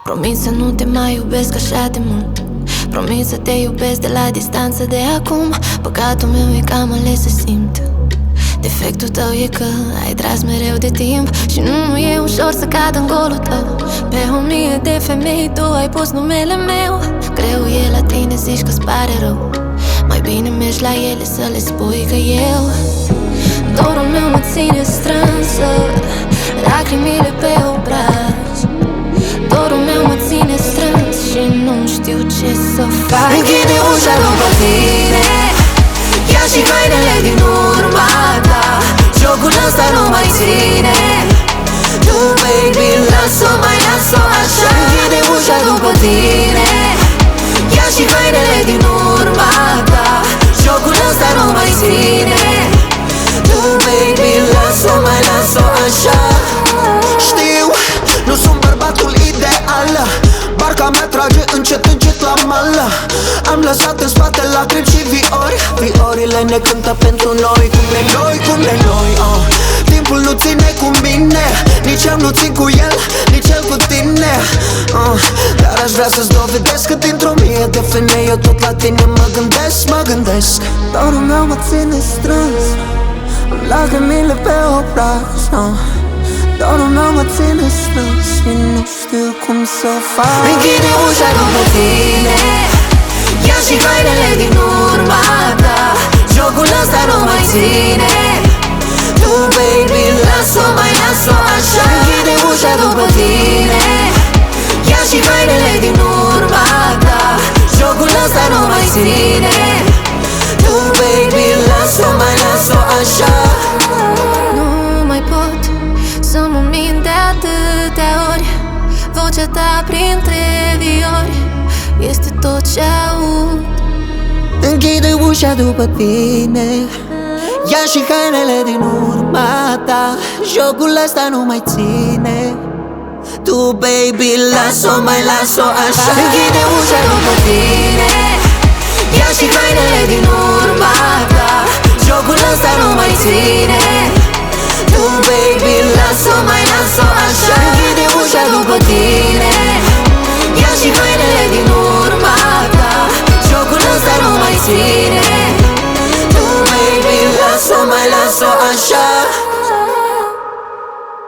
Promit să nu te mai iubesc așa de mult. Promit să te iubesc de la distanță de acum. Păcatul meu e că am ales să simt. Defectul tău e că ai tras mereu de timp și nu e ușor să cad în golul tău. Pe 1000 de femei tu ai pus numele meu. Greu e la tine, zici că-ți pare rău. Mai bine mergi la ele să le spui că eu dorul meu mă ține strânsă, lacrimile pe obraz. Dorul meu mă ține strâns și nu știu ce să fac. Închide ușa după tine, ia și hainele din urma ta. Jocul ăsta nu mai ține. Tu, baby, las-o, mai las-o așa. Închide ușa după tine, ia și hainele din urma ta. Jocul ăsta nu mai ține. Tu, baby, las-o, mai las-o așa. Știu, nu sunt bărbatul ideal. Barca mea trage încet, încet la mal. Am lăsat în spate lacrimi și viori. Viorile ne cântă pentru noi. Cum de noi, cum de noi, Timpul nu ține cu mine, nici eu nu țin cu el, nici el cu tine, Dar aș vrea să-ți dovedesc că dintr-o mie de femei eu tot la tine mă gândesc, mă gândesc. Dorul meu mă ține strâns, am lacrimile pe obraz, Dorul meu mă ține strâns și nu știu cum să fac. Închide ușa după tine, ia și hainele din urma ta. Jocul ăsta nu mai ține. Tu, baby, las-o, mai las-o așa. Închide ușa după tine, ia și hainele din urma ta. Jocul ăsta nu mai ține. Tu, baby, las-o, mai las-o așa. Nu mai pot să mă mint de atâtea ori. Vocea ta printre viori este tot ce aud. Închide ușa după tine, ia și hainele din urma ta. Jocul ăsta nu mai ține. Tu, baby, las-o, mai las-o așa. Închide ușa după tine, ia și hainele din urma ta. Jocul ăsta nu mai ține. Tu, baby, las-o, mai las-o așa. Închide ușa după tine,